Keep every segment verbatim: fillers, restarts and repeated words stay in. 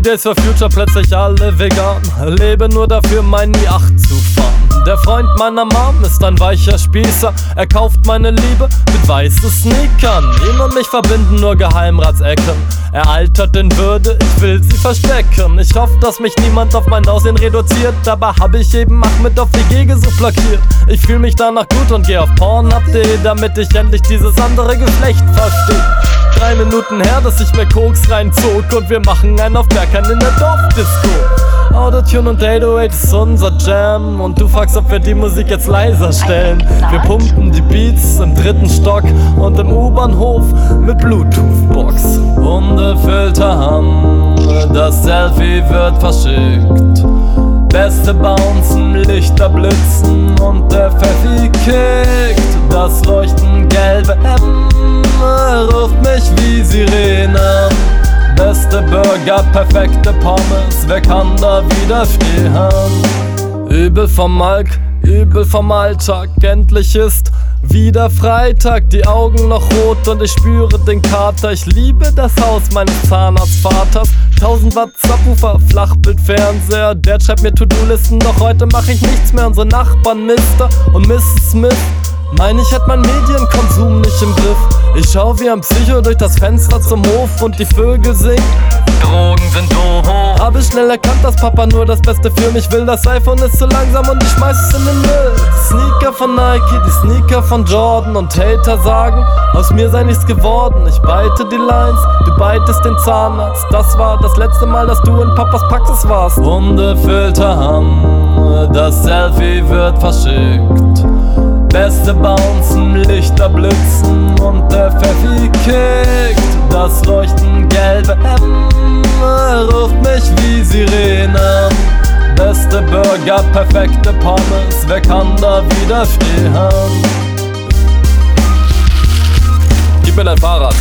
Fridays for Future plötzlich alle vegan. Lebe nur dafür, meinen Yacht zu fahren. Der Freund meiner Mom ist ein weicher Spießer. Er kauft meine Liebe mit weißen Sneakern. Ihn und mich verbinden nur Geheimratsecken. Er altert in Würde, ich will sie verstecken. Ich hoffe, dass mich niemand auf mein Aussehen reduziert. Dabei hab ich eben Ahmed auf die Gege so plackiert. Ich fühl mich danach gut und geh auf pornhub punkt de, damit ich endlich dieses andere Geschlecht versteh. Drei Minuten her, dass ich mir Koks reinzog und wir machen einen auf Bergheim in der Dorfdisco. Autotune und acht null acht ist unser Jam und du fragst, ob wir die Musik jetzt leiser stellen. Wir pumpen die Beats im dritten Stock und im U-Bahnhof mit Bluetooth-Box. Hundefilter haben, das Selfie wird verschickt. Beste Bouncen, Lichter blitzen und der Pfeffi kickt. Das leuchten gelbe M ruft mich wie Sirene. Beste Burger, perfekte Pommes, wer kann da widerstehen? Übel vom Alk, übel vom Alltag, endlich ist wieder Freitag, die Augen noch rot und ich spüre den Kater. Ich liebe das Haus meines Zahnarztvaters. tausend Watt Subwoofer, Flachbildfernseher. Der schreibt mir To-Do-Listen, doch heute mach ich nichts mehr. Unsere Nachbarn Mister und Misses Smith mein, ich hätt mein Medienkonsum nicht im Griff. Ich schau wie ein Psycho durch das Fenster zum Hof und die Vögel singen. Drogen sind doof. Hab ich schnell erkannt, dass Papa nur das Beste für mich will. Das iPhone ist zu langsam und ich schmeiß es in den Müll. Die Sneaker von Nike, die Sneaker von Jordan. Und Hater sagen, aus mir sei nichts geworden. Ich beite die Lines, du beitest den Zahnarzt. Das war das letzte Mal, dass du in Papas Praxis warst. Hundefilter haben, das Selfie wird verschickt. Beste Bouncen, Lichter blitzen und der Pfeffi kickt. Das leuchten gelbe M ruft mich wie Sirene. Beste Burger, perfekte Pommes, wer kann da widerstehen? Gib mir dein Fahrrad.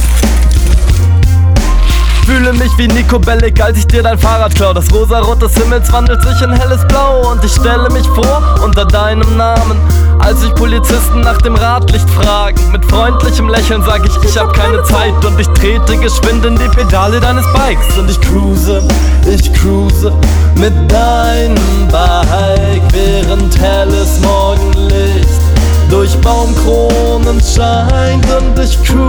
Fühle mich wie Nico Bellic, als ich dir dein Fahrrad klau. Das Rosarot des Himmels wandelt sich in helles Blau. Und ich stelle mich vor, unter deinem Namen, als sich Polizisten nach dem Radlicht fragen. Mit freundlichem Lächeln sag ich, ich hab keine Zeit. Und ich trete geschwind in die Pedale deines Bikes. Und ich cruise, ich cruise mit deinem Bike, während helles Morgenlicht durch Baumkronen scheint. Und ich cruise